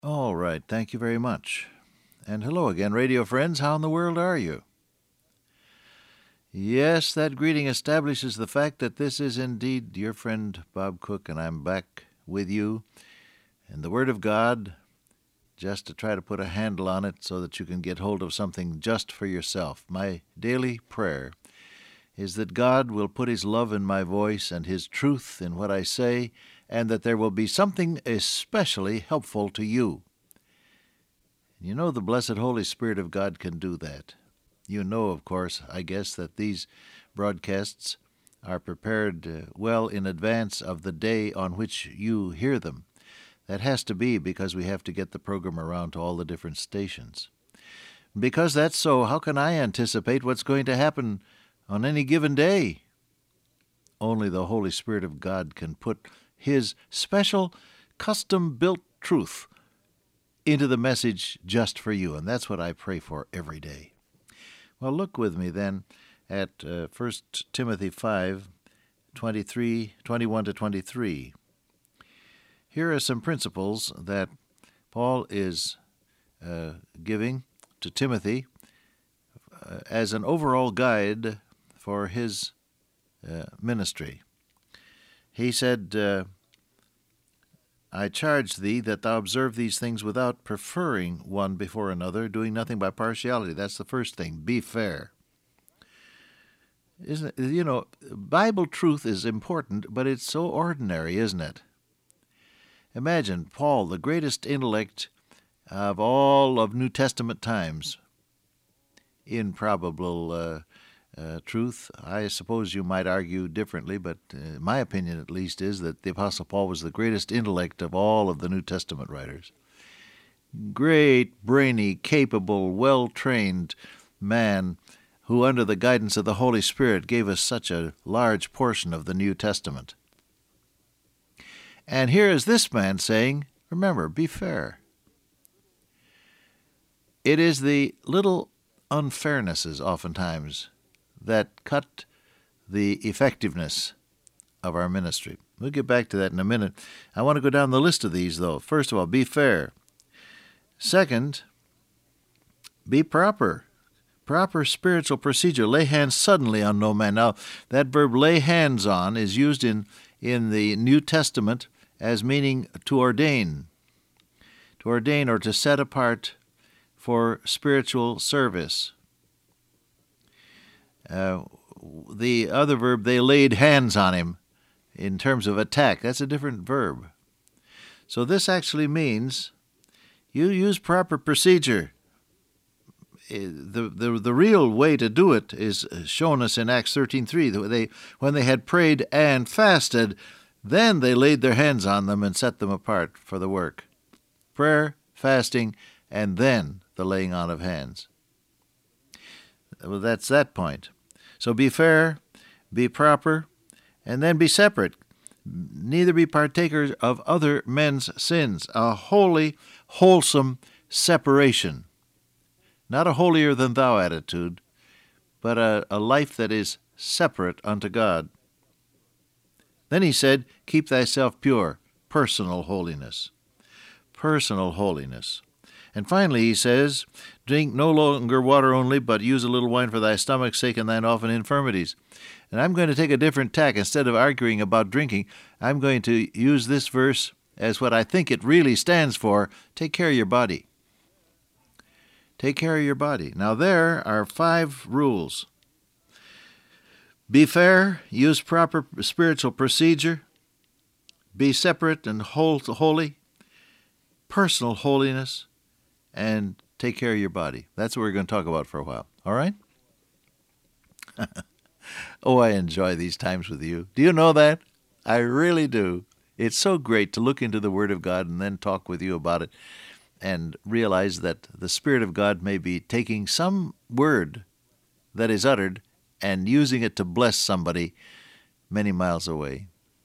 All right, thank you very much. And hello again, radio friends. How in the world are you? Yes, that greeting establishes the fact that this is indeed your friend Bob Cook, and I'm back with you and the Word of God just to try to put a handle on it so that you can get hold of something just for yourself. My daily prayer is that God will put His love in my voice and His truth in what I say, and that there will be something especially helpful to you. You know, the blessed Holy Spirit of God can do that. You know, of course, I guess, that these broadcasts are prepared well in advance of the day on which you hear them. That has to be because we have to get the program around to all the different stations. Because that's so, how can I anticipate what's going to happen on any given day? Only the Holy Spirit of God can put His special, custom-built truth into the message just for you, and that's what I pray for every day. Well, look with me then at 1 Timothy 5, 21 to 23. Here are some principles that Paul is giving to Timothy as an overall guide for his ministry. He said, I charge thee that thou observe these things without preferring one before another, doing nothing by partiality. That's the first thing. Be fair. Isn't it, Bible truth is important, but it's so ordinary, isn't it? Imagine Paul, the greatest intellect of all of New Testament times, in probable truth. I suppose you might argue differently, but my opinion at least is that the Apostle Paul was the greatest intellect of all of the New Testament writers. Great, brainy, capable, well-trained man who, under the guidance of the Holy Spirit, gave us such a large portion of the New Testament. And here is this man saying, remember, be fair. It is the little unfairnesses oftentimes that cut the effectiveness of our ministry. We'll get back to that in a minute. I want to go down the list of these, though. First of all, be fair. Second, be proper. Proper spiritual procedure. Lay hands suddenly on no man. Now, that verb lay hands on is used in the New Testament as meaning to ordain. To ordain or to set apart for spiritual service. The other verb, they laid hands on him in terms of attack. That's a different verb. So this actually means you use proper procedure. The real way to do it is shown us in Acts 13:3. When they had prayed and fasted, then they laid their hands on them and set them apart for the work. Prayer, fasting, and then the laying on of hands. Well, that's that point. So be fair, be proper, and then be separate. Neither be partakers of other men's sins. A holy, wholesome separation. Not a holier-than-thou attitude, but a life that is separate unto God. Then he said, keep thyself pure. Personal holiness. Personal holiness. And finally he says, drink no longer water only, but use a little wine for thy stomach's sake and thine often infirmities. And I'm going to take a different tack. Instead of arguing about drinking, I'm going to use this verse as what I think it really stands for. Take care of your body. Take care of your body. Now there are 5 rules. Be fair, use proper spiritual procedure, be separate and holy, personal holiness, and take care of your body. That's what we're going to talk about for a while. All right? Oh, I enjoy these times with you. Do you know that? I really do. It's so great to look into the Word of God and then talk with you about it and realize that the Spirit of God may be taking some word that is uttered and using it to bless somebody many miles away.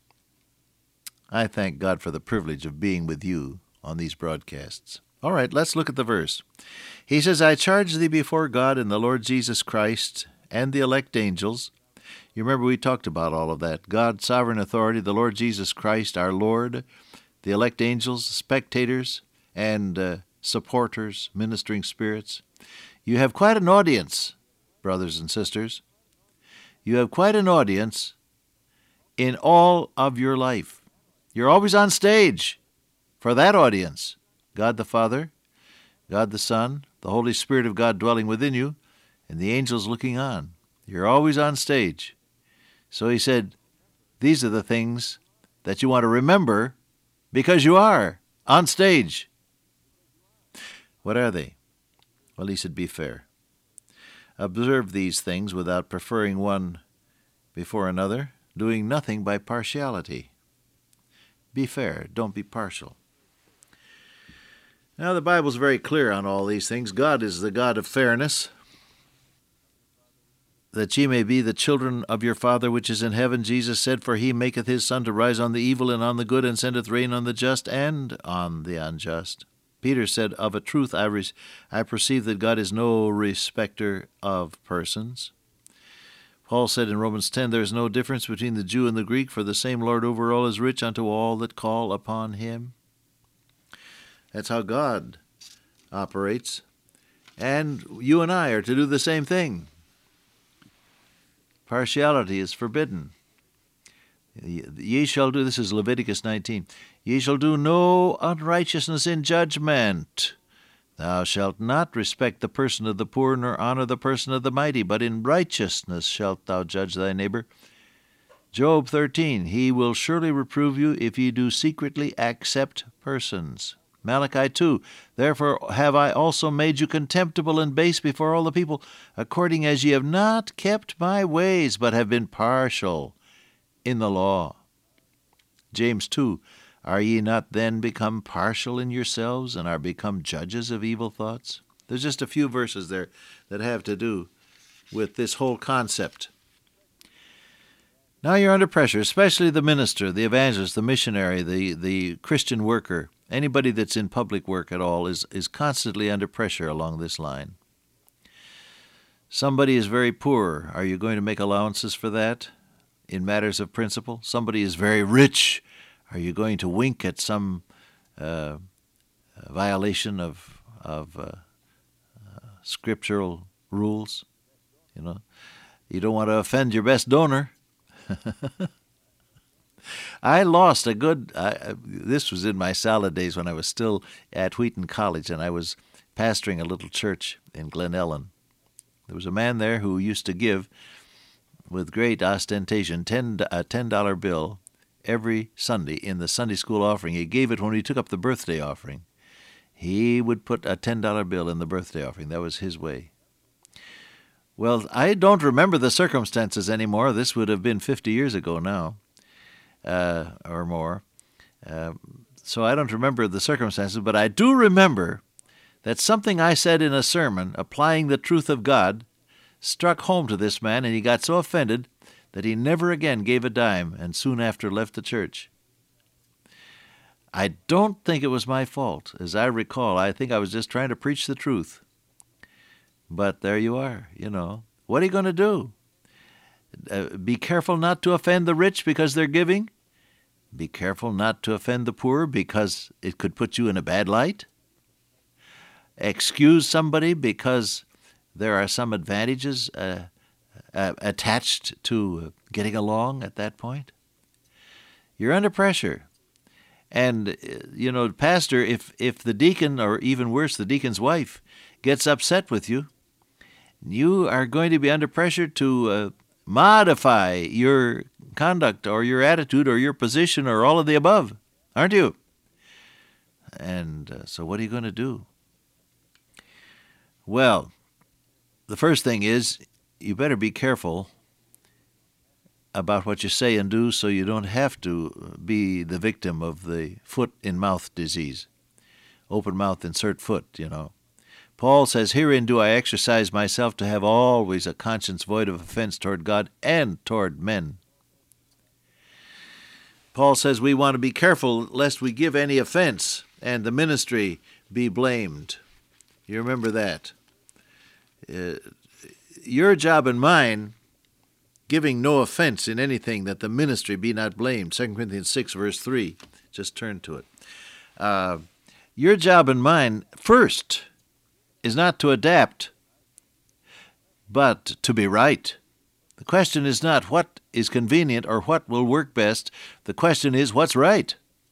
I thank God for the privilege of being with you on these broadcasts. All right, let's look at the verse. He says, I charge thee before God and the Lord Jesus Christ and the elect angels. You remember we talked about all of that. God's sovereign authority, the Lord Jesus Christ, our Lord, the elect angels, spectators, and supporters, ministering spirits. You have quite an audience, brothers and sisters. You have quite an audience in all of your life. You're always on stage for that audience. God the Father, God the Son, the Holy Spirit of God dwelling within you, and the angels looking on. You're always on stage. So he said, these are the things that you want to remember because you are on stage. What are they? Well, he said, be fair. Observe these things without preferring one before another, doing nothing by partiality. Be fair, don't be partial. Now, the Bible's very clear on all these things. God is the God of fairness, that ye may be the children of your Father which is in heaven. Jesus said, for he maketh his sun to rise on the evil and on the good, and sendeth rain on the just and on the unjust. Peter said, of a truth I perceive that God is no respecter of persons. Paul said in Romans 10, there is no difference between the Jew and the Greek, for the same Lord over all is rich unto all that call upon him. That's how God operates. And you and I are to do the same thing. Partiality is forbidden. Ye shall do, this is Leviticus 19, ye shall do no unrighteousness in judgment. Thou shalt not respect the person of the poor, nor honor the person of the mighty, but in righteousness shalt thou judge thy neighbor. Job 13, he will surely reprove you if ye do secretly accept persons. Malachi 2, therefore have I also made you contemptible and base before all the people, according as ye have not kept my ways, but have been partial in the law. James 2, are ye not then become partial in yourselves, and are become judges of evil thoughts? There's just a few verses there that have to do with this whole concept. Now you're under pressure, especially the minister, the evangelist, the missionary, the Christian worker. Anybody that's in public work at all is constantly under pressure along this line. Somebody is very poor. Are you going to make allowances for that in matters of principle? Somebody is very rich. Are you going to wink at some violation of scriptural rules? You don't want to offend your best donor. I lost a good, this was in my salad days when I was still at Wheaton College, and I was pastoring a little church in Glen Ellen. There was a man there who used to give, with great ostentation, a $10 bill every Sunday in the Sunday school offering. He gave it when he took up the birthday offering. He would put a $10 bill in the birthday offering. That was his way. Well, I don't remember the circumstances anymore. This would have been 50 years ago now. Or more. So I don't remember the circumstances, but I do remember that something I said in a sermon, applying the truth of God, struck home to this man, and he got so offended that he never again gave a dime, and soon after left the church. I don't think it was my fault. As I recall, I think I was just trying to preach the truth. But there you are, What are you going to do? Be careful not to offend the rich because they're giving? Be careful not to offend the poor because it could put you in a bad light? Excuse somebody because there are some advantages attached to getting along at that point? You're under pressure. And, pastor, if the deacon, or even worse, the deacon's wife, gets upset with you, you are going to be under pressure to modify your conduct or your attitude or your position or all of the above, aren't you? And so what are you going to do? Well, the first thing is you better be careful about what you say and do so you don't have to be the victim of the foot-in-mouth disease. Open mouth, insert foot, Paul says, herein do I exercise myself to have always a conscience void of offense toward God and toward men. Paul says we want to be careful lest we give any offense and the ministry be blamed. You remember that. Your job and mine, giving no offense in anything, that the ministry be not blamed. 2 Corinthians 6, verse 3. Just turn to it. Your job and mine, first, is not to adapt, but to be right. The question is not what is convenient or what will work best. The question is what's right.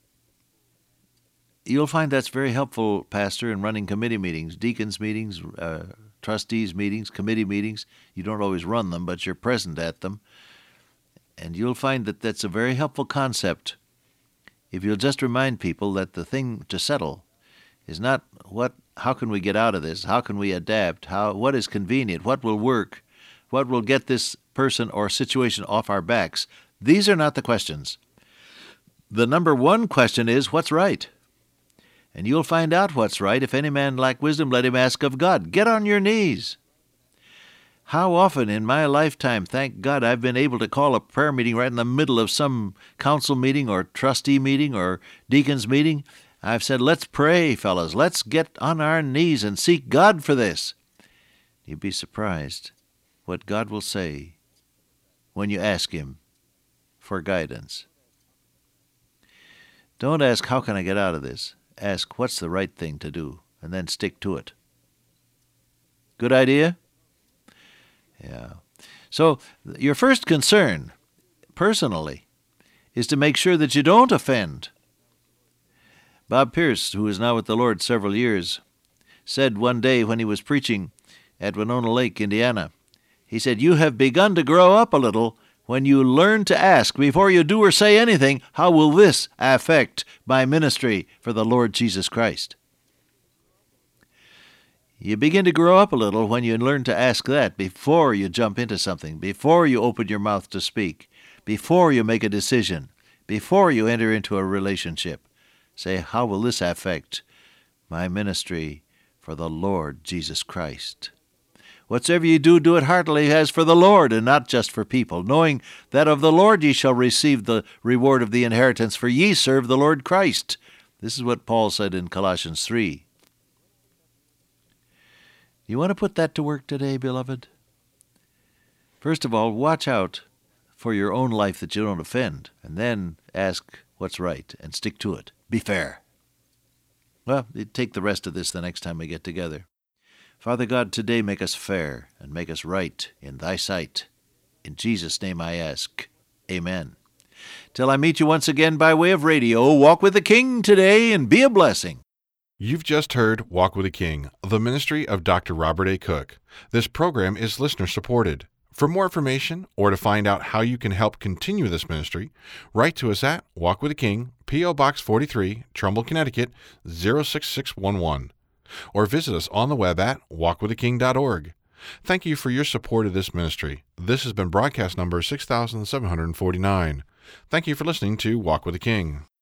You'll find that's very helpful, Pastor, in running committee meetings, deacons meetings, trustees meetings, committee meetings. You don't always run them, but you're present at them. And you'll find that that's a very helpful concept if you'll just remind people that the thing to settle is not how can we get out of this, how can we adapt, what is convenient, what will work, what will get this person or situation off our backs. These are not the questions. The number one question is what's right. And you'll find out what's right. If any man lack wisdom, let him ask of God. Get on your knees. How often in my lifetime, thank God, I've been able to call a prayer meeting right in the middle of some council meeting or trustee meeting or deacon's meeting. I've said, let's pray, fellas. Let's get on our knees and seek God for this. You'd be surprised what God will say when you ask Him for guidance. Don't ask, how can I get out of this? Ask, what's the right thing to do? And then stick to it. Good idea? Yeah. So your first concern, personally, is to make sure that you don't offend. Bob Pierce, who is now with the Lord several years, said one day when he was preaching at Winona Lake, Indiana, he said, you have begun to grow up a little when you learn to ask before you do or say anything, how will this affect my ministry for the Lord Jesus Christ? You begin to grow up a little when you learn to ask that before you jump into something, before you open your mouth to speak, before you make a decision, before you enter into a relationship. Say, how will this affect my ministry for the Lord Jesus Christ? Whatsoever ye do, do it heartily as for the Lord, and not just for people, knowing that of the Lord ye shall receive the reward of the inheritance, for ye serve the Lord Christ. This is what Paul said in Colossians 3. You want to put that to work today, beloved? First of all, watch out for your own life that you don't offend, and then ask what's right and stick to it. Be fair. Well, take the rest of this the next time we get together. Father God, today make us fair and make us right in Thy sight. In Jesus' name I ask. Amen. Till I meet you once again by way of radio, walk with the King today and be a blessing. You've just heard Walk with the King, the ministry of Dr. Robert A. Cook. This program is listener-supported. For more information or to find out how you can help continue this ministry, write to us at Walk with the King, P.O. Box 43, Trumbull, Connecticut, 06611. Or visit us on the web at walkwiththeking.org. Thank you for your support of this ministry. This has been broadcast number 6749. Thank you for listening to Walk with the King.